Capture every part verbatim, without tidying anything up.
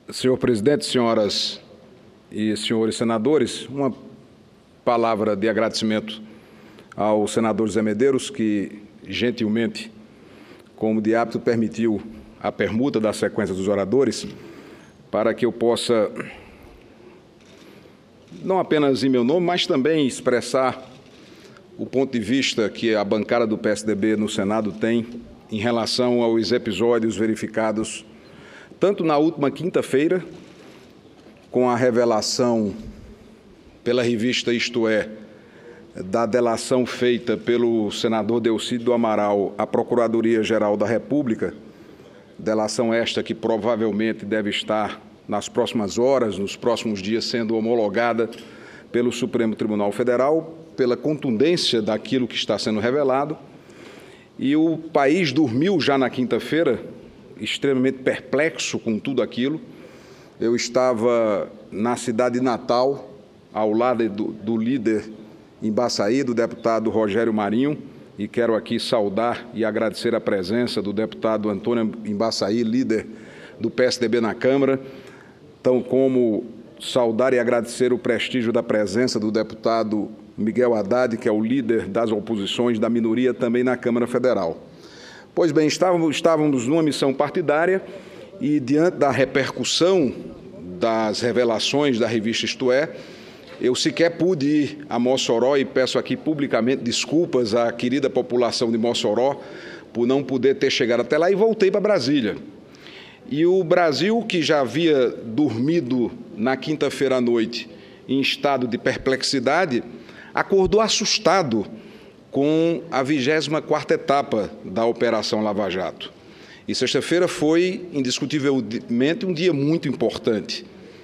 Senhor presidente, senhoras e senhores senadores, uma palavra de agradecimento ao senador Zé Medeiros, que gentilmente, como de hábito, permitiu a permuta da sequência dos oradores, para que eu possa, não apenas em meu nome, mas também expressar o ponto de vista que a bancada do P S D B no Senado tem em relação aos episódios verificados tanto na última quinta-feira, com a revelação pela revista Isto É, da delação feita pelo senador Delcídio do Amaral à Procuradoria-Geral da República, delação esta que provavelmente deve estar nas próximas horas, nos próximos dias, sendo homologada pelo Supremo Tribunal Federal, pela contundência daquilo que está sendo revelado. E o país dormiu já na quinta-feira, extremamente perplexo com tudo aquilo. Eu estava na cidade de Natal, ao lado do, do líder Embaçaí, do deputado Rogério Marinho, e quero aqui saudar e agradecer a presença do deputado Antônio Embaçaí, líder do P S D B na Câmara, tão como saudar e agradecer o prestígio da presença do deputado Miguel Haddad, que é o líder das oposições da minoria também na Câmara Federal. Pois bem, estávamos, estávamos numa missão partidária e, diante da repercussão das revelações da revista Isto É, eu sequer pude ir a Mossoró e peço aqui publicamente desculpas à querida população de Mossoró por não poder ter chegado até lá e voltei para Brasília. E o Brasil, que já havia dormido na quinta-feira à noite em estado de perplexidade, acordou assustado com a vigésima quarta etapa da Operação Lava Jato. E sexta-feira foi, indiscutivelmente, um dia muito importante.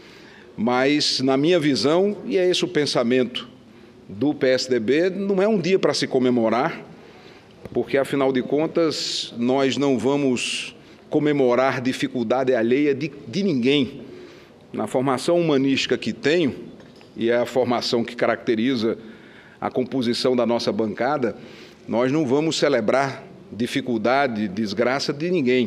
Mas, na minha visão, e é esse o pensamento do P S D B, não é um dia para se comemorar, porque, afinal de contas, nós não vamos comemorar dificuldade alheia de, de ninguém. Na formação humanística que tenho, e é a formação que caracteriza a composição da nossa bancada, nós não vamos celebrar dificuldade, desgraça de ninguém.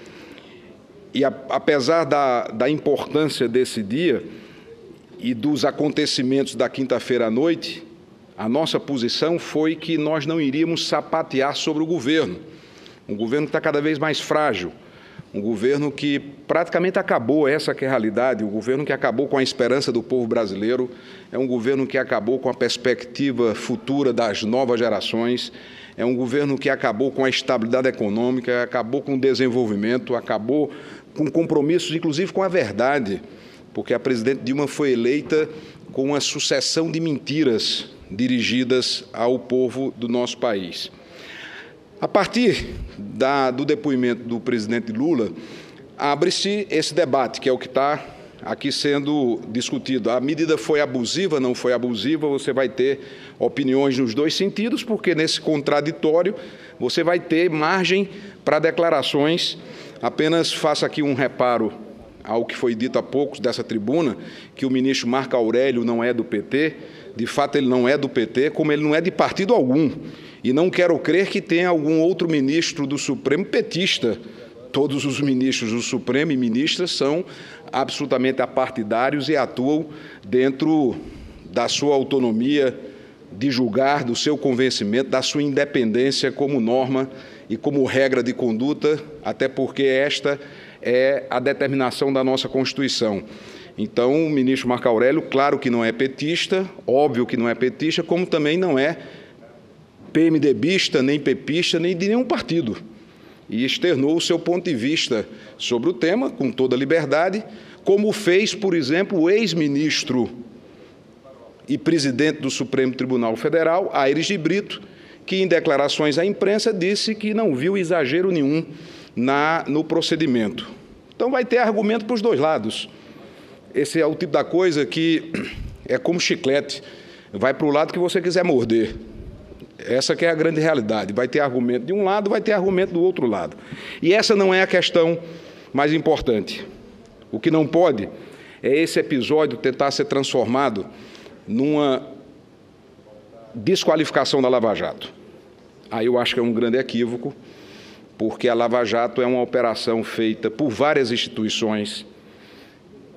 E a, apesar da, da importância desse dia e dos acontecimentos da quinta-feira à noite, a nossa posição foi que nós não iríamos sapatear sobre o governo. Um governo que está cada vez mais frágil, um governo que praticamente acabou, essa que é a realidade, um governo que acabou com a esperança do povo brasileiro, é um governo que acabou com a perspectiva futura das novas gerações, é um governo que acabou com a estabilidade econômica, acabou com o desenvolvimento, acabou com compromissos, inclusive com a verdade, porque a presidente Dilma foi eleita com uma sucessão de mentiras dirigidas ao povo do nosso país. A partir da, do depoimento do presidente Lula, abre-se esse debate, que é o que está aqui sendo discutido. A medida foi abusiva, não foi abusiva, você vai ter opiniões nos dois sentidos, porque nesse contraditório você vai ter margem para declarações. Apenas faço aqui um reparo ao que foi dito há pouco dessa tribuna, que o ministro Marco Aurélio não é do P T, de fato ele não é do P T, como ele não é de partido algum. E não quero crer que tenha algum outro ministro do Supremo petista. Todos os ministros do Supremo e ministras são absolutamente apartidários e atuam dentro da sua autonomia de julgar, do seu convencimento, da sua independência como norma e como regra de conduta, até porque esta é a determinação da nossa Constituição. Então, o ministro Marco Aurélio, claro que não é petista, óbvio que não é petista, como também não é PMDBista, nem pepista, nem de nenhum partido. E externou o seu ponto de vista sobre o tema, com toda a liberdade, como fez, por exemplo, o ex-ministro e presidente do Supremo Tribunal Federal, Aires de Brito, que em declarações à imprensa disse que não viu exagero nenhum na, no procedimento. Então vai ter argumento para os dois lados. Esse é o tipo da coisa que é como chiclete, vai para o lado que você quiser morder. Essa que é a grande realidade. Vai ter argumento de um lado, vai ter argumento do outro lado. E essa não é a questão mais importante. O que não pode é esse episódio tentar ser transformado numa desqualificação da Lava Jato. Aí eu acho que é um grande equívoco, porque a Lava Jato é uma operação feita por várias instituições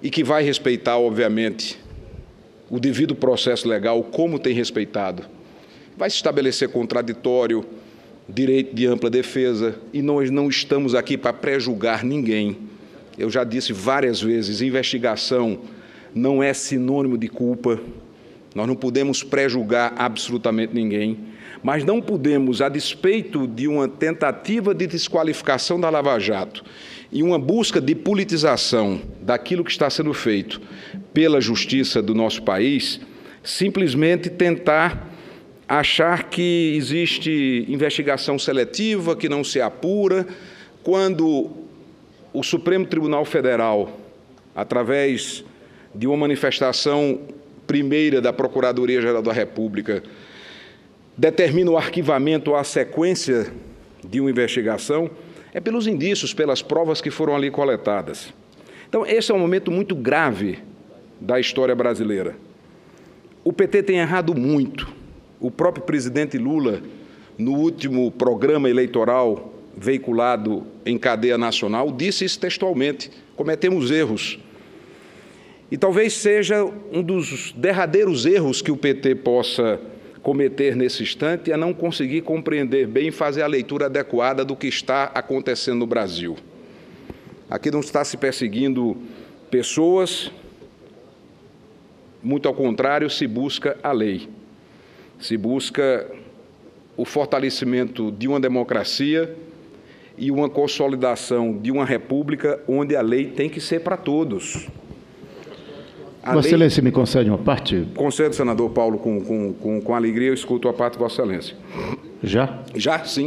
e que vai respeitar, obviamente, o devido processo legal, como tem respeitado. Vai se estabelecer contraditório, direito de ampla defesa, e nós não estamos aqui para pré-julgar ninguém. Eu já disse várias vezes, investigação não é sinônimo de culpa, nós não podemos pré-julgar absolutamente ninguém, mas não podemos, a despeito de uma tentativa de desqualificação da Lava Jato e uma busca de politização daquilo que está sendo feito pela justiça do nosso país, simplesmente tentar achar que existe investigação seletiva, que não se apura, quando o Supremo Tribunal Federal, através de uma manifestação primeira da Procuradoria-Geral da República, determina o arquivamento ou a sequência de uma investigação, é pelos indícios, pelas provas que foram ali coletadas. Então, esse é um momento muito grave da história brasileira. O P T tem errado muito. O próprio presidente Lula, no último programa eleitoral veiculado em cadeia nacional, disse isso textualmente: cometemos erros. E talvez seja um dos derradeiros erros que o P T possa cometer nesse instante, é não conseguir compreender bem e fazer a leitura adequada do que está acontecendo no Brasil. Aqui não está se perseguindo pessoas, muito ao contrário, se busca a lei. Se busca o fortalecimento de uma democracia e uma consolidação de uma república onde a lei tem que ser para todos. Vossa Excelência me concede uma parte? Concedo, senador Paulo, com, com, com, com alegria, eu escuto a parte de Vossa Excelência. Já? Já, sim.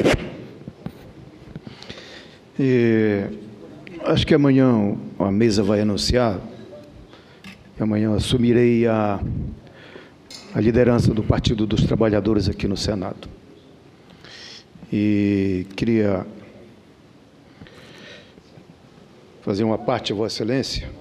E, acho que amanhã a mesa vai anunciar, amanhã eu assumirei a, a liderança do Partido dos Trabalhadores aqui no Senado. E queria fazer uma parte a Vossa Excelência.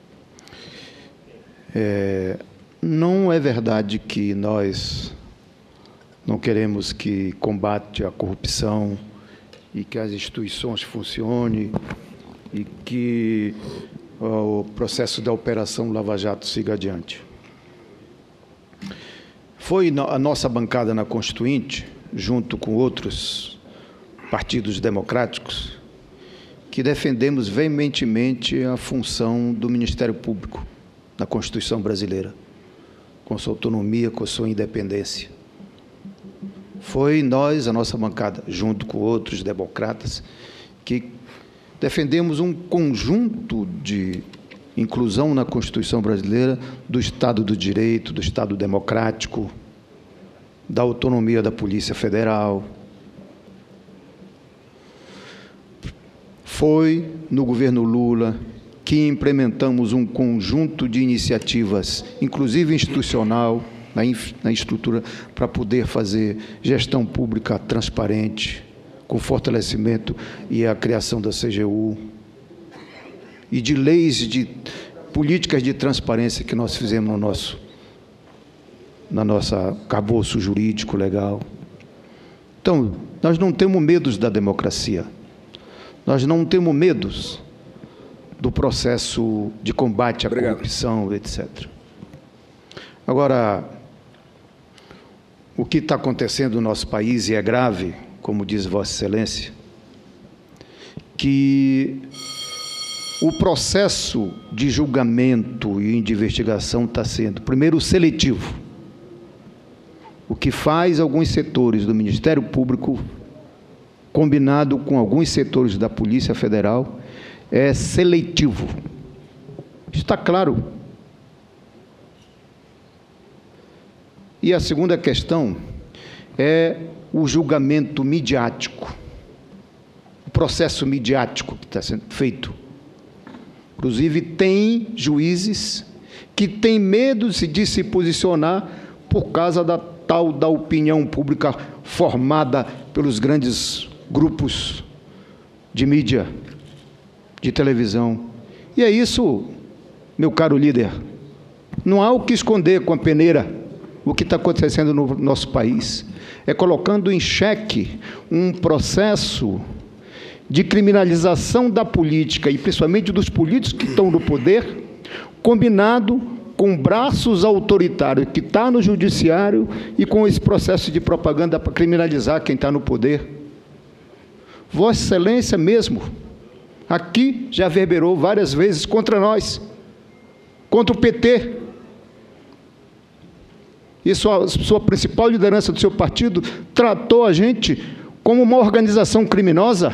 É, não é verdade que nós não queremos que combate a corrupção e que as instituições funcionem e que ó, o processo da Operação Lava Jato siga adiante. Foi a nossa bancada na Constituinte, junto com outros partidos democráticos, que defendemos veementemente a função do Ministério Público na Constituição brasileira, com sua autonomia, com sua independência. Foi nós, a nossa bancada, junto com outros democratas, que defendemos um conjunto de inclusão na Constituição brasileira do Estado do Direito, do Estado democrático, da autonomia da Polícia Federal. Foi no governo Lula que implementamos um conjunto de iniciativas, inclusive institucional, na, infra, na estrutura, para poder fazer gestão pública transparente, com fortalecimento e a criação da C G U, e de leis, de políticas de transparência que nós fizemos no nosso, na nossa arcabouço jurídico legal. Então, nós não temos medos da democracia, nós não temos medos do processo de combate à Obrigado. corrupção, etcétera. Agora, o que está acontecendo no nosso país, e é grave, como diz Vossa Excelência, que o processo de julgamento e de investigação está sendo, primeiro, seletivo, o que faz alguns setores do Ministério Público, combinado com alguns setores da Polícia Federal, é seletivo. Está claro. E a segunda questão é o julgamento midiático, o processo midiático que está sendo feito. Inclusive, tem juízes que têm medo de se posicionar por causa da tal da opinião pública formada pelos grandes grupos de mídia, de televisão. E é isso, meu caro líder. Não há o que esconder com a peneira o que está acontecendo no nosso país. É colocando em xeque um processo de criminalização da política, e principalmente dos políticos que estão no poder, combinado com braços autoritários que está no judiciário e com esse processo de propaganda para criminalizar quem está no poder. Vossa Excelência mesmo, aqui já reverberou várias vezes contra nós, contra o P T. E sua, sua principal liderança do seu partido tratou a gente como uma organização criminosa.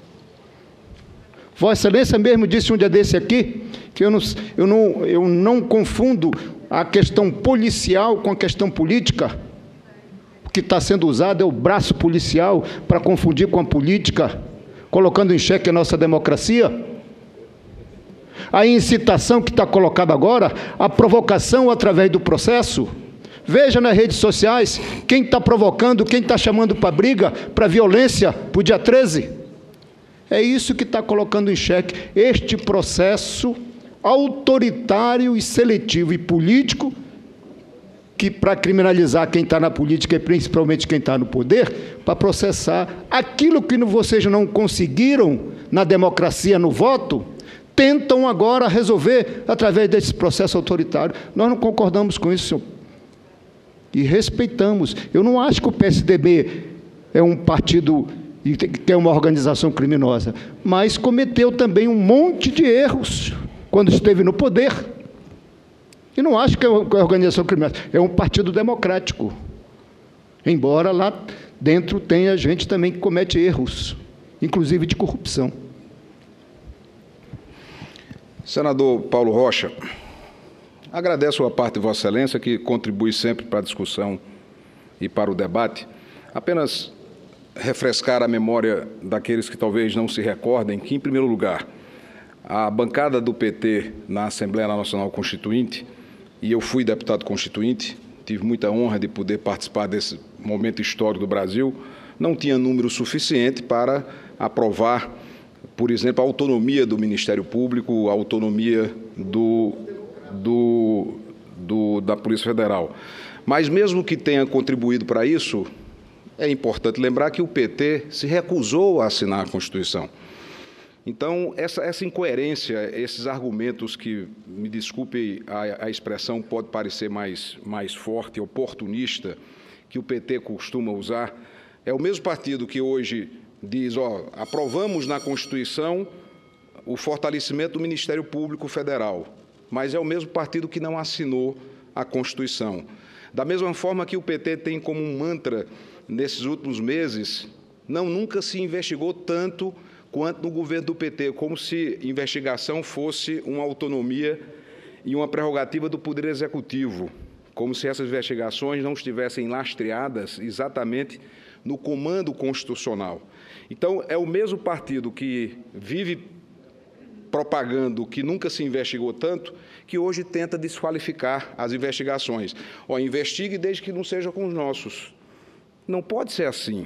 Vossa Excelência mesmo disse um dia desse aqui, que eu não, eu não, eu não confundo a questão policial com a questão política. O que está sendo usado é o braço policial para confundir com a política, colocando em xeque a nossa democracia. A incitação que está colocada agora, a provocação através do processo. Veja nas redes sociais quem está provocando, quem está chamando para briga, para violência, para o dia treze. É isso que está colocando em xeque este processo autoritário e seletivo e político, que para criminalizar quem está na política e principalmente quem está no poder, para processar aquilo que vocês não conseguiram na democracia, no voto, tentam agora resolver através desse processo autoritário. Nós não concordamos com isso, senhor. E respeitamos. Eu não acho que o P S D B é um partido que é uma organização criminosa, mas cometeu também um monte de erros quando esteve no poder. E não acho que é uma organização criminosa, é um partido democrático. Embora lá dentro tenha gente também que comete erros, inclusive de corrupção. Senador Paulo Rocha, agradeço a parte de Vossa Excelência, que contribui sempre para a discussão e para o debate. Apenas refrescar a memória daqueles que talvez não se recordem que, em primeiro lugar, a bancada do P T na Assembleia Nacional Constituinte, e eu fui deputado constituinte, tive muita honra de poder participar desse momento histórico do Brasil, não tinha número suficiente para aprovar, por exemplo, a autonomia do Ministério Público, a autonomia do, do, do, da Polícia Federal. Mas, mesmo que tenha contribuído para isso, é importante lembrar que o P T se recusou a assinar a Constituição. Então, essa, essa incoerência, esses argumentos que, me desculpe a, a expressão, pode parecer mais, mais forte, oportunista, que o P T costuma usar, é o mesmo partido que hoje diz, ó, aprovamos na Constituição o fortalecimento do Ministério Público Federal, mas é o mesmo partido que não assinou a Constituição. Da mesma forma que o P T tem como um mantra, nesses últimos meses, não, nunca se investigou tanto quanto no governo do P T, como se investigação fosse uma autonomia e uma prerrogativa do Poder Executivo, como se essas investigações não estivessem lastreadas exatamente no comando constitucional. Então, é o mesmo partido que vive propagando que nunca se investigou tanto, que hoje tenta desqualificar as investigações. Ó, investigue desde que não seja com os nossos. Não pode ser assim.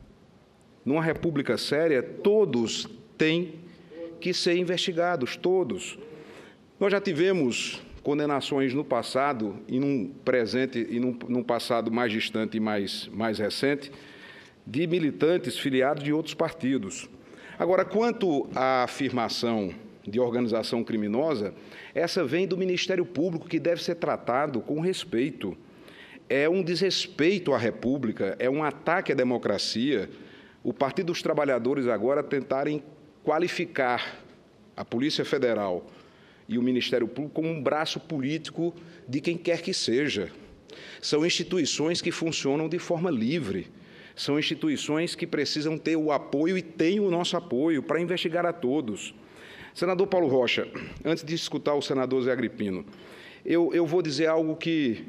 Numa república séria, todos têm que ser investigados, todos. Nós já tivemos condenações no passado, e num presente, e num, num passado mais distante e mais, mais recente, de militantes filiados de outros partidos. Agora, quanto à afirmação de organização criminosa, essa vem do Ministério Público, que deve ser tratado com respeito. É um desrespeito à República, é um ataque à democracia. O Partido dos Trabalhadores agora tentarem qualificar a Polícia Federal e o Ministério Público como um braço político de quem quer que seja. São instituições que funcionam de forma livre, são instituições que precisam ter o apoio e têm o nosso apoio para investigar a todos. Senador Paulo Rocha, antes de escutar o senador Zé Agripino, eu, eu vou dizer algo que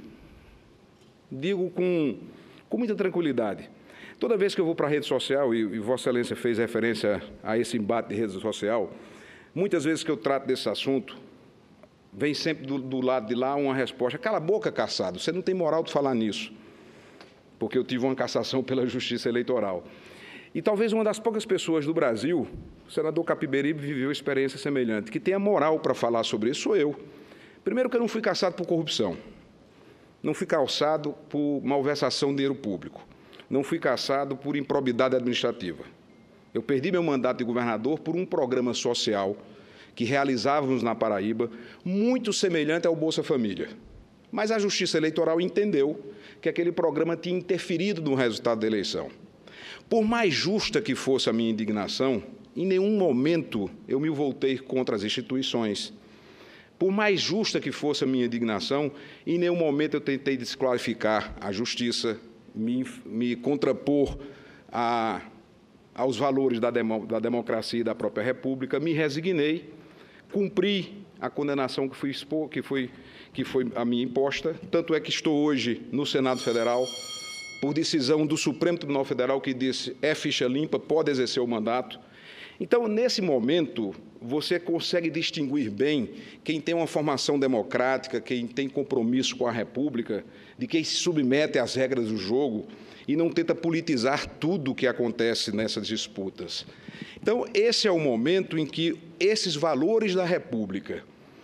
digo com, com muita tranquilidade. Toda vez que eu vou para a rede social, e, e Vossa Excelência fez referência a esse embate de rede social, muitas vezes que eu trato desse assunto, vem sempre do, do lado de lá uma resposta: cala a boca, caçado, você não tem moral de falar nisso, porque eu tive uma cassação pela Justiça Eleitoral. E talvez uma das poucas pessoas do Brasil, o senador Capiberibe viveu experiência semelhante, que tenha moral para falar sobre isso, sou eu. Primeiro que eu não fui caçado por corrupção, não fui caçado por malversação de dinheiro público, não fui caçado por improbidade administrativa. Eu perdi meu mandato de governador por um programa social que realizávamos na Paraíba, muito semelhante ao Bolsa Família. Mas a Justiça Eleitoral entendeu que aquele programa tinha interferido no resultado da eleição. Por mais justa que fosse a minha indignação, em nenhum momento eu me voltei contra as instituições. Por mais justa que fosse a minha indignação, em nenhum momento eu tentei desqualificar a Justiça, me, me contrapor a, aos valores da, demo, da democracia e da própria República, me resignei, cumpri a condenação que, fui expor, que, foi, que foi a minha imposta, tanto é que estou hoje no Senado Federal, por decisão do Supremo Tribunal Federal, que disse é ficha limpa, pode exercer o mandato. Então, nesse momento, você consegue distinguir bem quem tem uma formação democrática, quem tem compromisso com a República, de quem se submete às regras do jogo e não tenta politizar tudo o que acontece nessas disputas. Então, esse é o momento em que esses valores da República,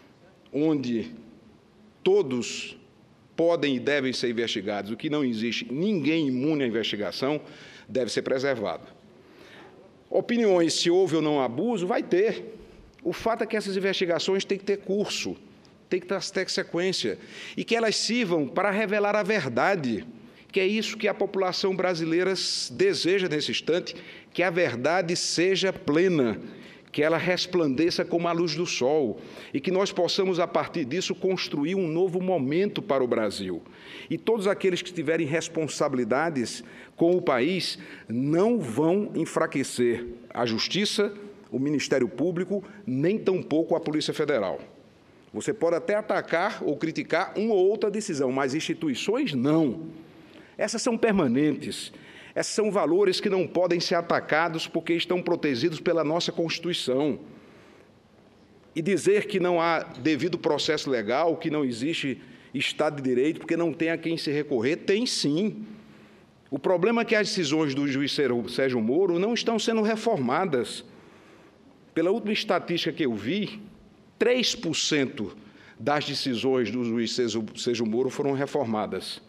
onde todos podem e devem ser investigados, o que não existe ninguém imune à investigação, deve ser preservado. Opiniões, se houve ou não abuso, vai ter. O fato é que essas investigações têm que ter curso, têm que ter sequência, e que elas sirvam para revelar a verdade, que é isso que a população brasileira deseja nesse instante, que a verdade seja plena, que ela resplandeça como a luz do sol, e que nós possamos, a partir disso, construir um novo momento para o Brasil. E todos aqueles que tiverem responsabilidades com o país não vão enfraquecer a Justiça, o Ministério Público, nem tampouco a Polícia Federal. Você pode até atacar ou criticar uma ou outra decisão, mas instituições não. Essas são permanentes. Esses são valores que não podem ser atacados porque estão protegidos pela nossa Constituição. E dizer que não há devido processo legal, que não existe Estado de Direito, porque não tem a quem se recorrer, tem sim. O problema é que as decisões do juiz Sérgio Moro não estão sendo reformadas. Pela última estatística que eu vi, três por cento das decisões do juiz Sérgio Moro foram reformadas.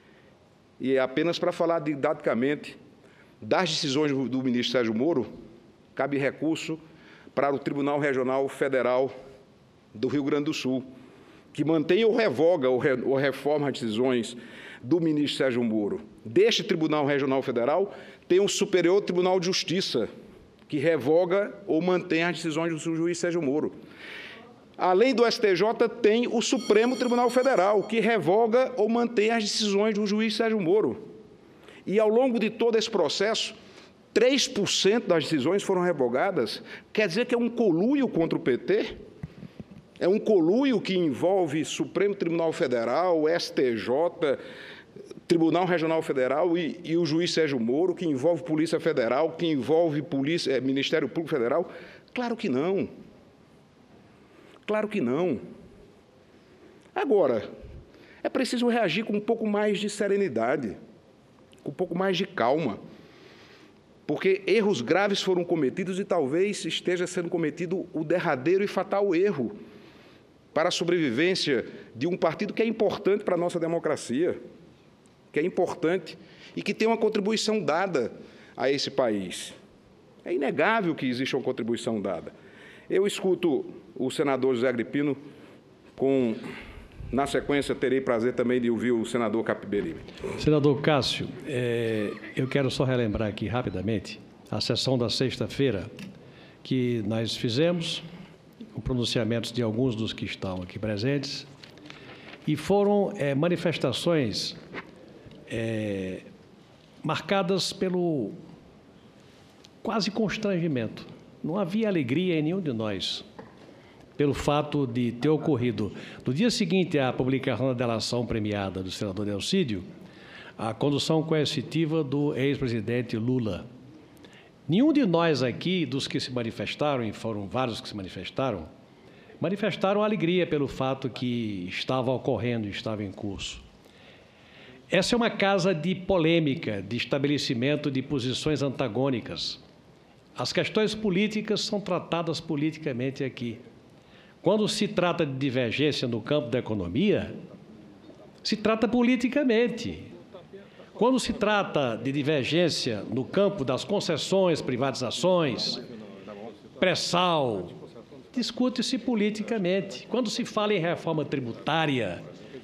E apenas para falar didaticamente, das decisões do ministro Sérgio Moro, cabe recurso para o Tribunal Regional Federal do Rio Grande do Sul, que mantém ou revoga ou, re, ou reforma as decisões do ministro Sérgio Moro. Deste Tribunal Regional Federal, tem o Superior Tribunal de Justiça, que revoga ou mantém as decisões do juiz Sérgio Moro. Além do S T J, tem o Supremo Tribunal Federal, que revoga ou mantém as decisões do juiz Sérgio Moro. E, ao longo de todo esse processo, três por cento das decisões foram revogadas. Quer dizer que é um conluio contra o P T? É um conluio que envolve Supremo Tribunal Federal, S T J, Tribunal Regional Federal e, e o juiz Sérgio Moro, que envolve Polícia Federal, que envolve Polícia, é, Ministério Público Federal? Claro que não. Claro que não. Agora, é preciso reagir com um pouco mais de serenidade, com um pouco mais de calma, porque erros graves foram cometidos e talvez esteja sendo cometido o derradeiro e fatal erro para a sobrevivência de um partido que é importante para a nossa democracia, que é importante e que tem uma contribuição dada a esse país. É inegável que existe uma contribuição dada. Eu escuto o senador José Agripino, com, na sequência, terei prazer também de ouvir o senador Capiberibe. Senador Cássio, é, eu quero só relembrar aqui rapidamente a sessão da sexta-feira que nós fizemos, com pronunciamentos de alguns dos que estão aqui presentes, e foram é, manifestações é, marcadas pelo quase constrangimento. Não havia alegria em nenhum de nós, pelo fato de ter ocorrido, no dia seguinte à publicação da delação premiada do senador Delcídio, a condução coercitiva do ex-presidente Lula. Nenhum de nós aqui, dos que se manifestaram, e foram vários que se manifestaram, manifestaram alegria pelo fato que estava ocorrendo, estava em curso. Essa é uma casa de polêmica, de estabelecimento de posições antagônicas. As questões políticas são tratadas politicamente aqui. Quando se trata de divergência no campo da economia, se trata politicamente. Quando se trata de divergência no campo das concessões, privatizações, pré-sal, discute-se politicamente. Quando se fala em reforma tributária,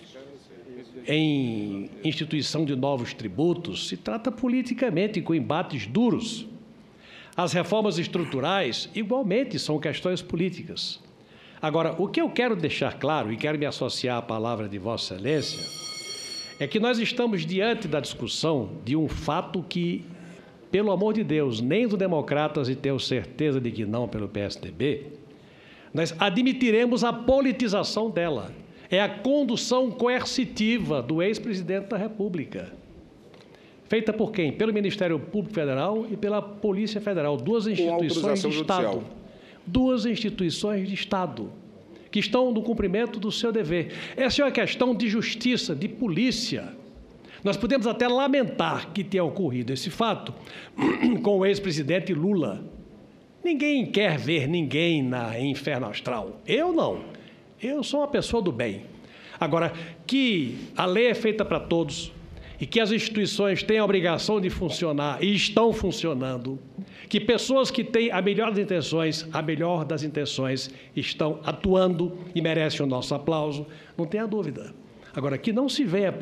em instituição de novos tributos, se trata politicamente, com embates duros. As reformas estruturais, igualmente, são questões políticas. Agora, o que eu quero deixar claro, e quero me associar à palavra de Vossa Excelência, é que nós estamos diante da discussão de um fato que, pelo amor de Deus, nem do Democratas, e tenho certeza de que não pelo P S D B, nós admitiremos a politização dela. É a condução coercitiva do ex-presidente da República. Feita por quem? Pelo Ministério Público Federal e pela Polícia Federal, duas instituições de Estado. Duas instituições de Estado que estão no cumprimento do seu dever. Essa é uma questão de justiça, de polícia. Nós podemos até lamentar que tenha ocorrido esse fato com o ex-presidente Lula. Ninguém quer ver ninguém na inferno astral. Eu não. Eu sou uma pessoa do bem. Agora, que a lei é feita para todos e que as instituições têm a obrigação de funcionar e estão funcionando, que pessoas que têm a melhor das intenções, a melhor das intenções, estão atuando e merecem o nosso aplauso, não tenha dúvida. Agora, que não se venha...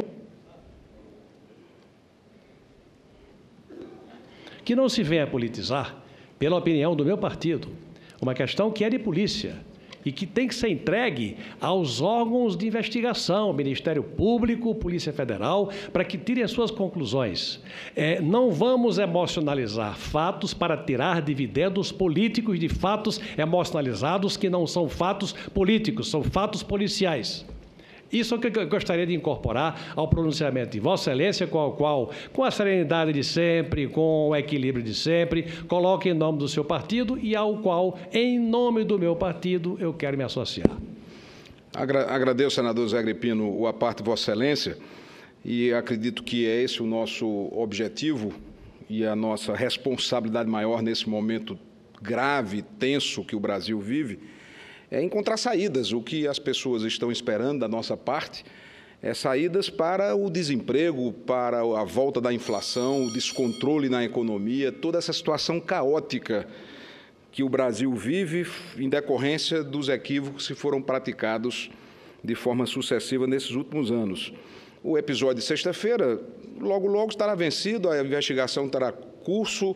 Que não se venha politizar, pela opinião do meu partido, uma questão que é de polícia e que tem que ser entregue aos órgãos de investigação, Ministério Público, Polícia Federal, para que tirem as suas conclusões. É, não vamos emocionalizar fatos para tirar dividendos políticos de fatos emocionalizados que não são fatos políticos, são fatos policiais. Isso é o que eu gostaria de incorporar ao pronunciamento de Vossa Excelência, com o qual, com a serenidade de sempre, com o equilíbrio de sempre, coloque em nome do seu partido e ao qual, em nome do meu partido, eu quero me associar. Agradeço, senador Zé Agripino, o à parte de Vossa Excelência, e acredito que é esse o nosso objetivo e a nossa responsabilidade maior nesse momento grave, tenso que o Brasil vive, é encontrar saídas. O que as pessoas estão esperando da nossa parte é saídas para o desemprego, para a volta da inflação, o descontrole na economia, toda essa situação caótica que o Brasil vive em decorrência dos equívocos que foram praticados de forma sucessiva nesses últimos anos. O episódio de sexta-feira, logo, logo estará vencido, a investigação terá curso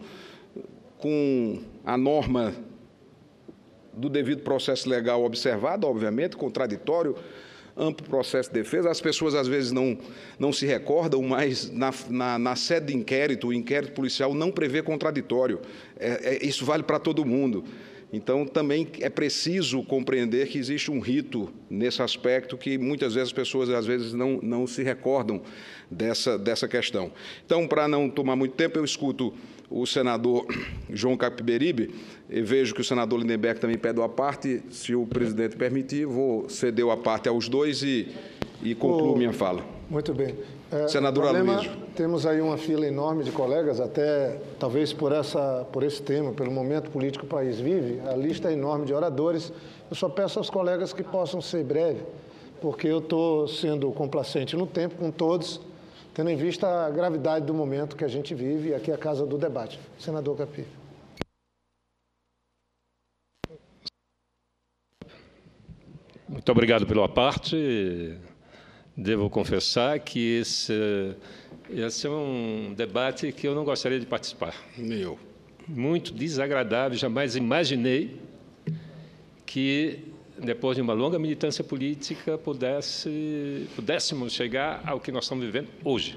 com a norma do devido processo legal observado, obviamente, contraditório, amplo processo de defesa. As pessoas, às vezes, não, não se recordam, mas na, na, na sede de inquérito, o inquérito policial não prevê contraditório. É, é, isso vale para todo mundo. Então, também é preciso compreender que existe um rito nesse aspecto que muitas vezes as pessoas, às vezes, não, não se recordam dessa, dessa questão. Então, para não tomar muito tempo, eu escuto o senador João Capiberibe, e vejo que o senador Lindenberg também pede a parte. Se o presidente permitir, vou ceder a parte aos dois e, e concluo oh, minha fala. Muito bem. É, senador problema, Aloysio. Temos aí uma fila enorme de colegas, até talvez por, essa, por esse tema, pelo momento político que o país vive, a lista é enorme de oradores. Eu só peço aos colegas que possam ser breves, porque eu estou sendo complacente no tempo com todos, tendo em vista a gravidade do momento que a gente vive, e aqui é a casa do debate. Senador Capi. Muito obrigado pela parte. Devo confessar que esse, esse é um debate que eu não gostaria de participar. Meu. Muito desagradável, jamais imaginei que, depois de uma longa militância política, pudesse, pudéssemos chegar ao que nós estamos vivendo hoje.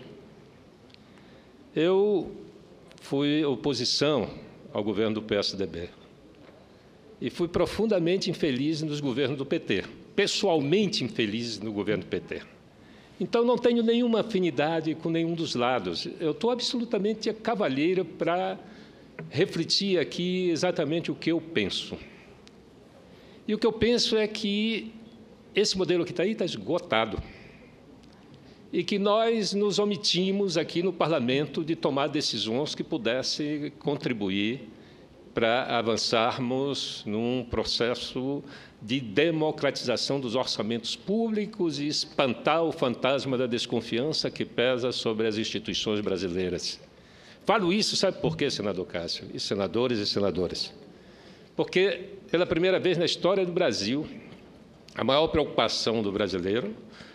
Eu fui oposição ao governo do P S D B e fui profundamente infeliz nos governos do P T, pessoalmente infeliz no governo do P T. Então, não tenho nenhuma afinidade com nenhum dos lados. Eu estou absolutamente cavalheiro para refletir aqui exatamente o que eu penso. E o que eu penso é que esse modelo que está aí está esgotado e que nós nos omitimos aqui no Parlamento de tomar decisões que pudessem contribuir para avançarmos num processo de democratização dos orçamentos públicos e espantar o fantasma da desconfiança que pesa sobre as instituições brasileiras. Falo isso, sabe por quê, senador Cássio, e senadores e senadoras? Porque, pela primeira vez na história do Brasil, a maior preocupação do brasileiro,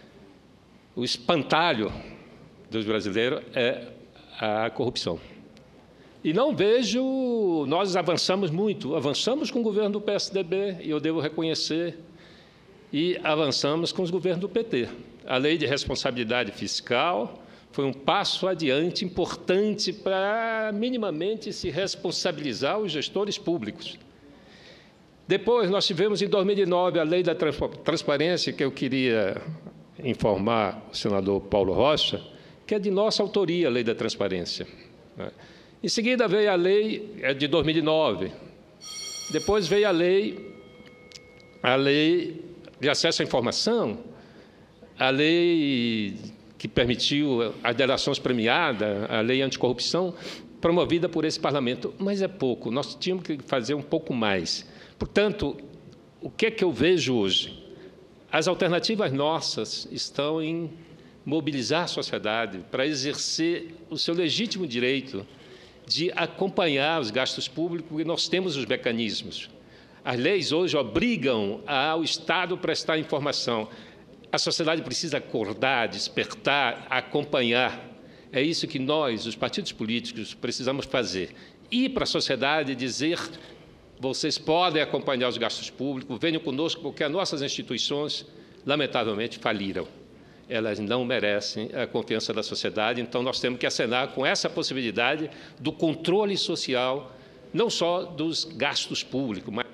o espantalho dos brasileiros é a corrupção. E não vejo, nós avançamos muito, avançamos com o governo do P S D B, e eu devo reconhecer, e avançamos com os governos do P T. A lei de responsabilidade fiscal foi um passo adiante importante para minimamente se responsabilizar os gestores públicos. Depois, nós tivemos, em dois mil e nove, a lei da transparência, que eu queria informar o senador Paulo Rocha, que é de nossa autoria, a lei da transparência. Em seguida veio a lei é de dois mil e nove, depois veio a lei, a lei de acesso à informação, a lei que permitiu as delações premiadas, a lei anticorrupção, promovida por esse parlamento, mas é pouco, nós tínhamos que fazer um pouco mais. Portanto, o que é que eu vejo hoje? As alternativas nossas estão em mobilizar a sociedade para exercer o seu legítimo direito de acompanhar os gastos públicos, e nós temos os mecanismos. As leis hoje obrigam ao Estado a prestar informação. A sociedade precisa acordar, despertar, acompanhar. É isso que nós, os partidos políticos, precisamos fazer. Ir para a sociedade e dizer: vocês podem acompanhar os gastos públicos, venham conosco, porque as nossas instituições, lamentavelmente, faliram. Elas não merecem a confiança da sociedade, então nós temos que acenar com essa possibilidade do controle social, não só dos gastos públicos, mas...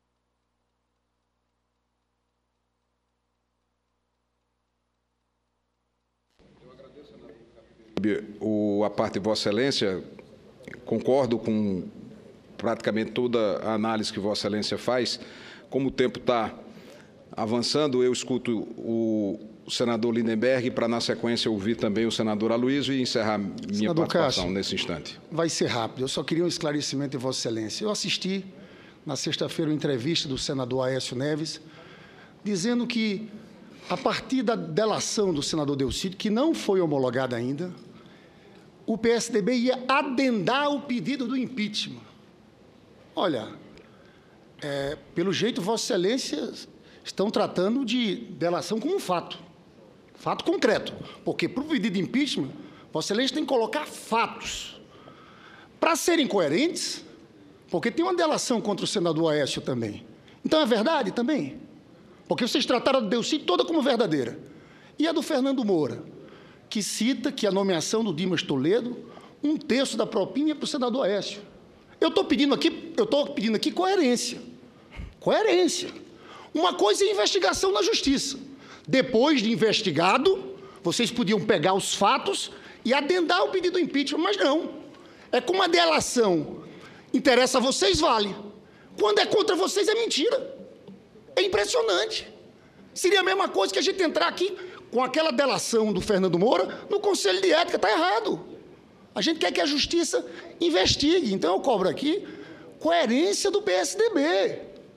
O, a parte de Vossa Excelência, concordo com praticamente toda a análise que Vossa Excelência faz. Como o tempo está avançando, eu escuto o, o senador Lindenberg para, na sequência, ouvir também o senador Aloysio e encerrar minha Senador participação Cássio, nesse instante. Vai ser rápido. Eu só queria um esclarecimento de Vossa Excelência. Eu assisti, na sexta-feira, uma entrevista do senador Aécio Neves, dizendo que, a partir da delação do senador Delcídio, que não foi homologada ainda, o P S D B ia adendar o pedido do impeachment. Olha, é, pelo jeito, Vossa Excelência estão tratando de delação como um fato, fato concreto, porque para o pedido de impeachment, Vossa Excelência tem que colocar fatos. Para serem coerentes, porque tem uma delação contra o senador Aécio também. Então, é verdade também? Porque vocês trataram a do Delcídio toda como verdadeira. E a do Fernando Moura, que cita que a nomeação do Dimas Toledo, um terço da propina é para o senador Aécio. Eu estou pedindo aqui, eu estou pedindo aqui coerência. Coerência. Uma coisa é investigação na justiça. Depois de investigado, vocês podiam pegar os fatos e adendar o pedido do impeachment, mas não. É como a delação interessa a vocês, vale. Quando é contra vocês, é mentira. É impressionante. Seria a mesma coisa que a gente entrar aqui com aquela delação do Fernando Moura no Conselho de Ética. Está errado. A gente quer que a Justiça investigue. Então, eu cobro aqui coerência do P S D B.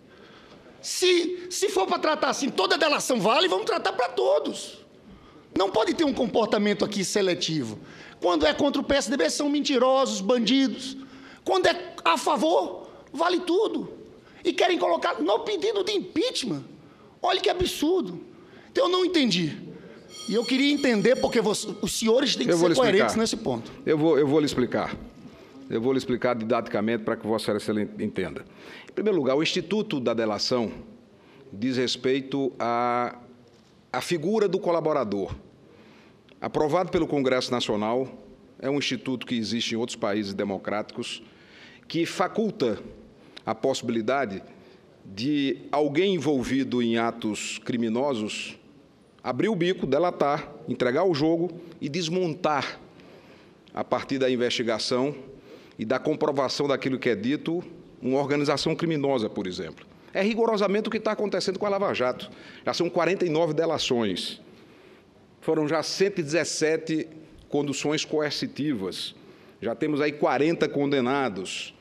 Se, se for para tratar assim, toda delação vale, vamos tratar para todos. Não pode ter um comportamento aqui seletivo. Quando é contra o P S D B, são mentirosos, bandidos. Quando é a favor, vale tudo. E querem colocar no pedido de impeachment. Olha que absurdo. Então, eu não entendi. E eu queria entender, porque você, os senhores têm que ser coerentes nesse ponto. Eu vou, eu vou lhe explicar. Eu vou lhe explicar didaticamente para que Vossa Excelência entenda. Em primeiro lugar, o Instituto da Delação diz respeito à, à figura do colaborador. Aprovado pelo Congresso Nacional, é um instituto que existe em outros países democráticos, que faculta a possibilidade de alguém envolvido em atos criminosos abrir o bico, delatar, entregar o jogo e desmontar, a partir da investigação e da comprovação daquilo que é dito, uma organização criminosa, por exemplo. É rigorosamente o que está acontecendo com a Lava Jato. Já são quarenta e nove delações. Foram já cento e dezessete conduções coercitivas. Já temos aí quarenta condenados.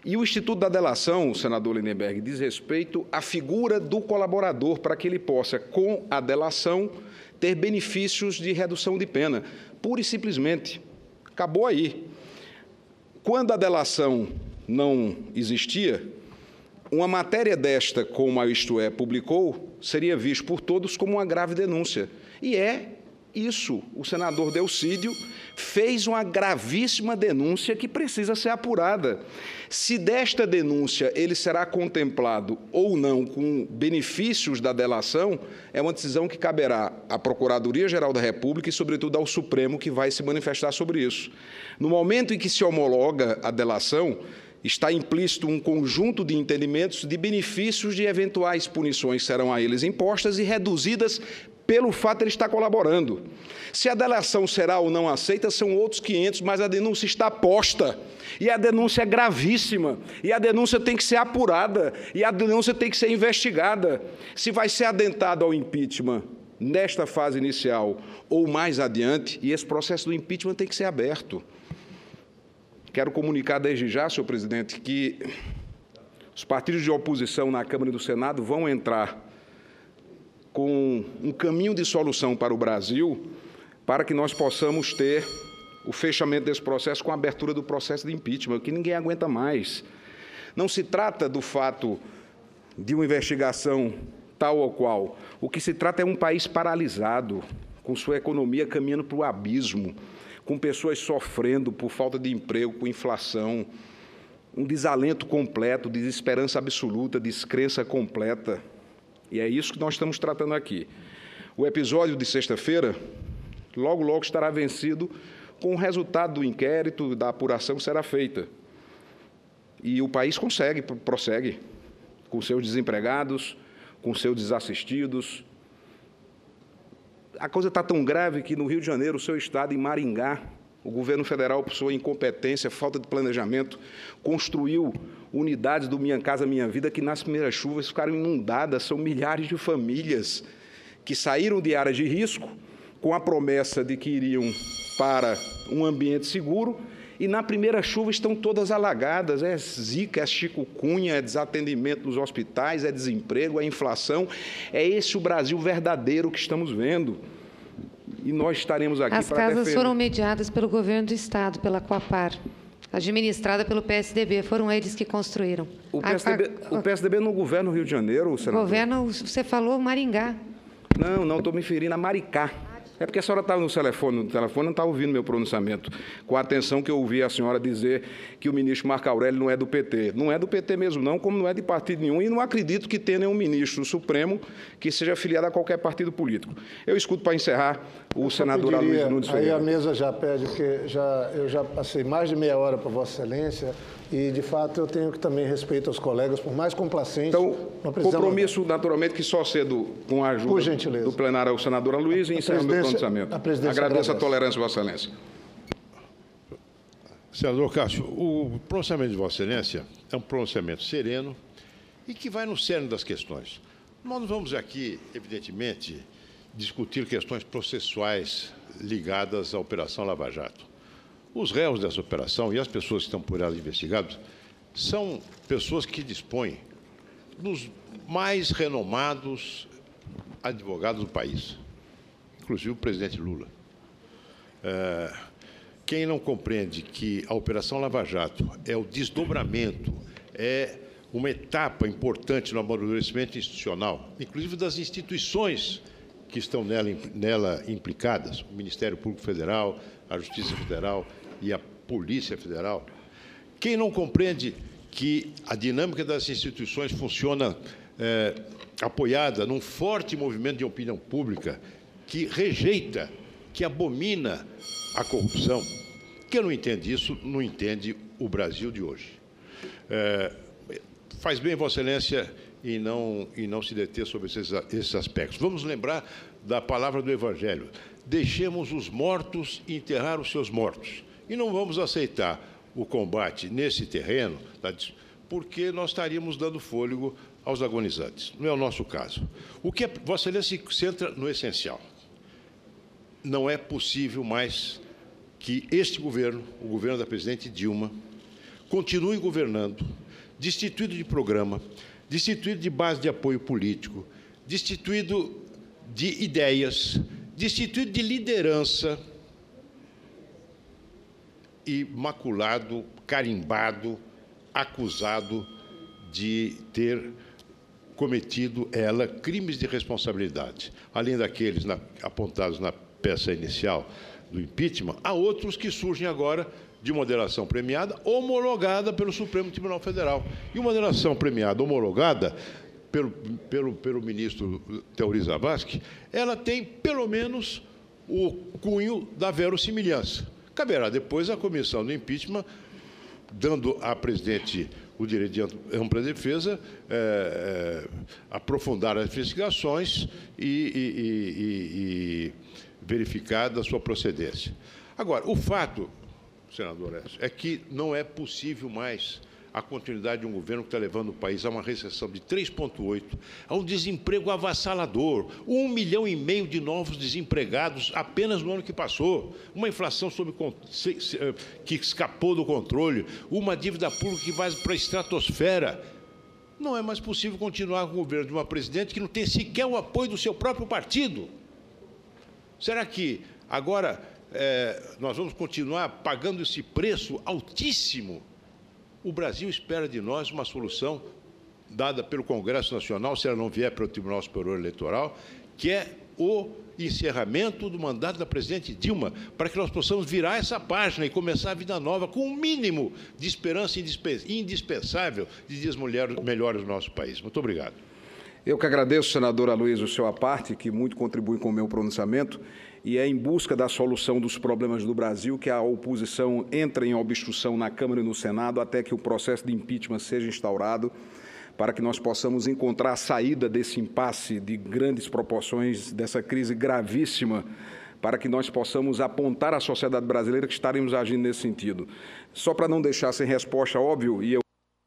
E o Instituto da Delação, senador Lindenberg, diz respeito à figura do colaborador para que ele possa, com a delação, ter benefícios de redução de pena. Pura e simplesmente. Acabou aí. Quando a delação não existia, uma matéria desta, como a Isto É publicou, seria visto por todos como uma grave denúncia. E é isso. O senador Delcídio fez uma gravíssima denúncia que precisa ser apurada. Se desta denúncia ele será contemplado ou não com benefícios da delação, é uma decisão que caberá à Procuradoria-Geral da República e, sobretudo, ao Supremo, que vai se manifestar sobre isso. No momento em que se homologa a delação, está implícito um conjunto de entendimentos de benefícios de eventuais punições serão a eles impostas e reduzidas pelo fato de ele estar colaborando. Se a delação será ou não aceita, são outros quinhentos, mas a denúncia está posta. E a denúncia é gravíssima. E a denúncia tem que ser apurada. E a denúncia tem que ser investigada. Se vai ser adentado ao impeachment nesta fase inicial ou mais adiante, e esse processo do impeachment tem que ser aberto. Quero comunicar desde já, senhor presidente, que os partidos de oposição na Câmara e no Senado vão entrar com um caminho de solução para o Brasil, para que nós possamos ter o fechamento desse processo com a abertura do processo de impeachment, que ninguém aguenta mais. Não se trata do fato de uma investigação tal ou qual. O que se trata é um país paralisado, com sua economia caminhando para o abismo, com pessoas sofrendo por falta de emprego, por inflação, um desalento completo, desesperança absoluta, descrença completa. E é isso que nós estamos tratando aqui. O episódio de sexta-feira, logo, logo estará vencido com o resultado do inquérito, da apuração que será feita. E o país consegue, prossegue, com seus desempregados, com seus desassistidos. A coisa está tão grave que, no Rio de Janeiro, o seu estado, em Maringá, o governo federal, por sua incompetência, falta de planejamento, construiu unidades do Minha Casa Minha Vida que, nas primeiras chuvas, ficaram inundadas. São milhares de famílias que saíram de áreas de risco com a promessa de que iriam para um ambiente seguro e, na primeira chuva, estão todas alagadas. É zika, é chikungunya, é desatendimento nos hospitais, é desemprego, é inflação. É esse o Brasil verdadeiro que estamos vendo. E nós estaremos aqui para defender. As casas foram mediadas pelo governo do Estado, pela Coapar, administrada pelo P S D B. Foram eles que construíram. O P S D B, a, a, o P S D B não governa o Rio de Janeiro, senador? Governa, você falou Maringá. Não, não, estou me referindo a Maricá. É porque a senhora estava no telefone, no telefone não estava ouvindo meu pronunciamento, com a atenção que eu ouvi a senhora dizer que o ministro Marco Aurélio não é do P T. Não é do P T mesmo, não, como não é de partido nenhum, e não acredito que tenha nenhum ministro Supremo que seja afiliado a qualquer partido político. Eu escuto, para encerrar, o senador Aloysio Nunes Ferreira. Aí a mesa já pede, porque já, eu já passei mais de meia hora para Vossa Excelência, e, de fato, eu tenho que também respeito aos colegas, por mais complacente. Então, compromisso, naturalmente, que só cedo, com a ajuda do plenário ao senador Aloysio, e encerro meu pronunciamento. Agradeço agradece. a tolerância, Vossa Excelência. Senador Cássio, o pronunciamento de Vossa Excelência é um pronunciamento sereno e que vai no cerne das questões. Nós não vamos aqui, evidentemente, discutir questões processuais ligadas à Operação Lava Jato. Os réus dessa operação e as pessoas que estão por ela investigadas são pessoas que dispõem dos mais renomados advogados do país, inclusive o presidente Lula. É, quem não compreende que a Operação Lava Jato é o desdobramento, é uma etapa importante no amadurecimento institucional, inclusive das instituições que estão nela, nela implicadas, o Ministério Público Federal, a Justiça Federal e a Polícia Federal. Quem não compreende que a dinâmica das instituições funciona é, apoiada num forte movimento de opinião pública que rejeita, que abomina a corrupção. Quem não entende isso, não entende o Brasil de hoje. É, faz bem, Vossa Excelência, e não, e não se deter sobre esses, esses aspectos. Vamos lembrar da palavra do Evangelho. Deixemos os mortos enterrar os seus mortos. E não vamos aceitar o combate nesse terreno, porque nós estaríamos dando fôlego aos agonizantes. Não é o nosso caso. O que é, Vossa Excelência se centra no essencial. Não é possível mais que este governo, o governo da presidente Dilma, continue governando, destituído de programa, destituído de base de apoio político, destituído de ideias, destituído de liderança e maculado, carimbado, acusado de ter cometido, ela, crimes de responsabilidade. Além daqueles na, apontados na peça inicial do impeachment, há outros que surgem agora de uma delação premiada homologada pelo Supremo Tribunal Federal. E uma delação premiada homologada pelo, pelo, pelo ministro Teori Zavascki, ela tem, pelo menos, o cunho da verossimilhança. Caberá depois à comissão do impeachment, dando à presidente o direito de ampla defesa, é, é, aprofundar as investigações e, e, e, e verificar da sua procedência. Agora, o fato, senador Aécio, é que não é possível mais a continuidade de um governo que está levando o país a uma recessão de três vírgula oito, a um desemprego avassalador, um milhão e meio de novos desempregados apenas no ano que passou, uma inflação sob, que escapou do controle, uma dívida pública que vai para a estratosfera. Não é mais possível continuar com o governo de uma presidente que não tem sequer o apoio do seu próprio partido. Será que agora é, nós vamos continuar pagando esse preço altíssimo? O Brasil espera de nós uma solução dada pelo Congresso Nacional, se ela não vier pelo Tribunal Superior Eleitoral, que é o encerramento do mandato da presidente Dilma, para que nós possamos virar essa página e começar a vida nova com um mínimo de esperança indispensável de dias melhores do nosso país. Muito obrigado. Eu que agradeço, senador Aloysio, o seu aparte, que muito contribui com o meu pronunciamento, e é em busca da solução dos problemas do Brasil que a oposição entra em obstrução na Câmara e no Senado até que o processo de impeachment seja instaurado, para que nós possamos encontrar a saída desse impasse de grandes proporções, dessa crise gravíssima, para que nós possamos apontar à sociedade brasileira que estaremos agindo nesse sentido. Só para não deixar sem resposta, óbvio, e eu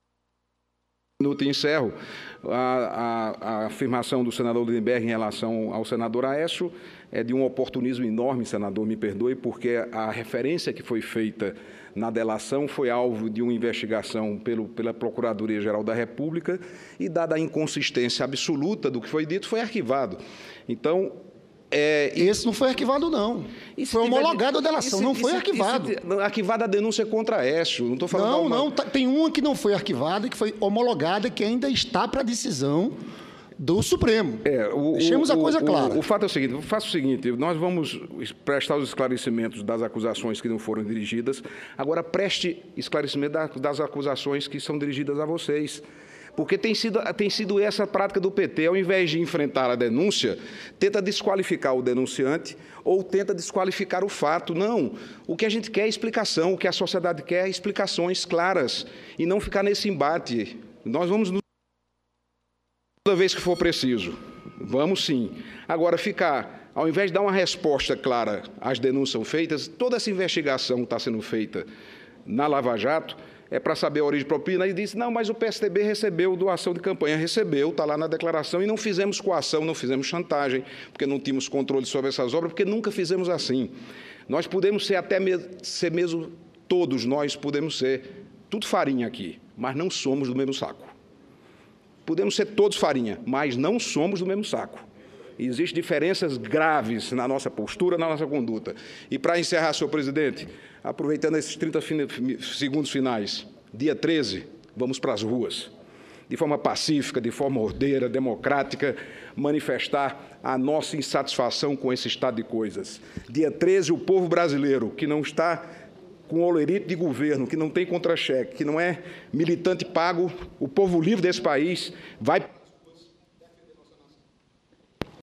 minuto e encerro, a, a, a afirmação do senador Lindenberg em relação ao senador Aécio é de um oportunismo enorme, senador, me perdoe, porque a referência que foi feita na delação foi alvo de uma investigação pelo, pela Procuradoria-Geral da República e, dada a inconsistência absoluta do que foi dito, foi arquivado. Então, É, Esse não foi arquivado, não. Foi homologado a delação, não foi arquivado. Arquivada a denúncia contra Aécio, não estou falando... Não, uma... não, tem uma que não foi arquivada, que foi homologada, que ainda está para decisão do Supremo. É, o, Deixemos o, a coisa o, clara. O, o fato é o seguinte, faça o seguinte, nós vamos prestar os esclarecimentos das acusações que não foram dirigidas, agora preste esclarecimento das acusações que são dirigidas a vocês. Porque tem sido, tem sido essa a prática do P T, ao invés de enfrentar a denúncia, tenta desqualificar o denunciante ou tenta desqualificar o fato. Não, o que a gente quer é explicação, o que a sociedade quer é explicações claras e não ficar nesse embate. Nós vamos, toda vez que for preciso, vamos sim. Agora, ficar, ao invés de dar uma resposta clara às denúncias feitas, toda essa investigação está sendo feita na Lava Jato, é para saber a origem de propina, e disse, não, mas o P S D B recebeu doação de campanha. Recebeu, está lá na declaração, e não fizemos coação, não fizemos chantagem, porque não tínhamos controle sobre essas obras, porque nunca fizemos assim. Nós podemos ser até mesmo, ser mesmo, todos nós podemos ser, tudo farinha aqui, mas não somos do mesmo saco. Podemos ser todos farinha, mas não somos do mesmo saco. Existem diferenças graves na nossa postura, na nossa conduta. E, para encerrar, senhor presidente, aproveitando esses trinta segundos finais, dia treze, vamos para as ruas, de forma pacífica, de forma ordeira, democrática, manifestar a nossa insatisfação com esse estado de coisas. Dia treze, o povo brasileiro, que não está com olerite de governo, que não tem contra-cheque, que não é militante pago, o povo livre desse país, vai...